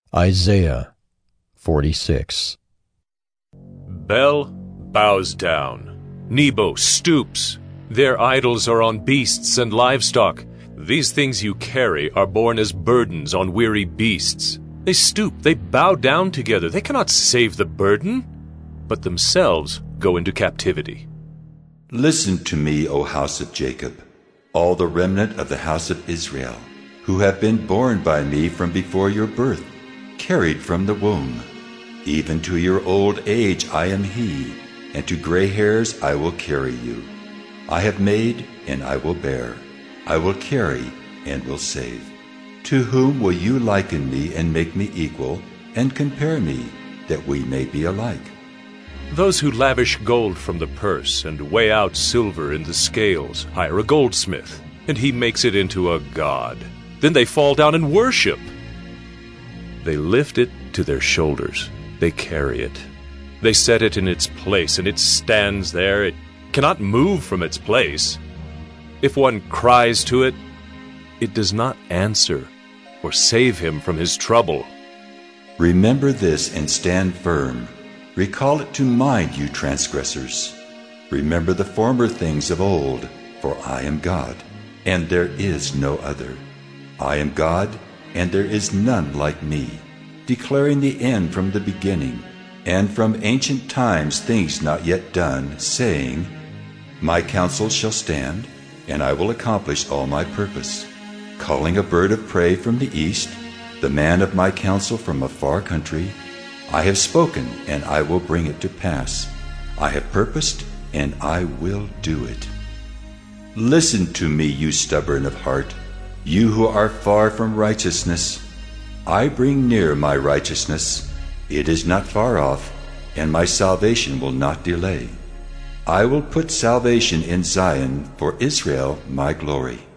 Isaiah 46. Bel bows down. Nebo stoops. Their idols are on beasts and livestock. These things you carry are borne as burdens on weary beasts. They stoop, they bow down together. They cannot save the burden, but themselves go into captivity. Listen to me, O house of Jacob, all the remnant of the house of Israel, who have been born by me from before your birth, carried from the womb. Even to your old age I am he, and to gray hairs I will carry you. I have made, and I will bear. I will carry, and will save. To whom will you liken me and make me equal, and compare me, that we may be alike? Those who lavish gold from the purse and weigh out silver in the scales hire a goldsmith, and he makes it into a god. Then they fall down and worship. They lift it to their shoulders. They carry it. They set it in its place, and it stands there. It cannot move from its place. If one cries to it, it does not answer or save him from his trouble. Remember this and stand firm. Recall it to mind, you transgressors. Remember the former things of old, for I am God, and there is no other. I am God, and there is none like me, declaring the end from the beginning, and from ancient times things not yet done, saying, My counsel shall stand, and I will accomplish all my purpose. Calling a bird of prey from the east, the man of my counsel from a far country, I have spoken, and I will bring it to pass. I have purposed, and I will do it. Listen to me, you stubborn of heart, you who are far from righteousness. I bring near my righteousness. It is not far off, and my salvation will not delay. I will put salvation in Zion, for Israel my glory.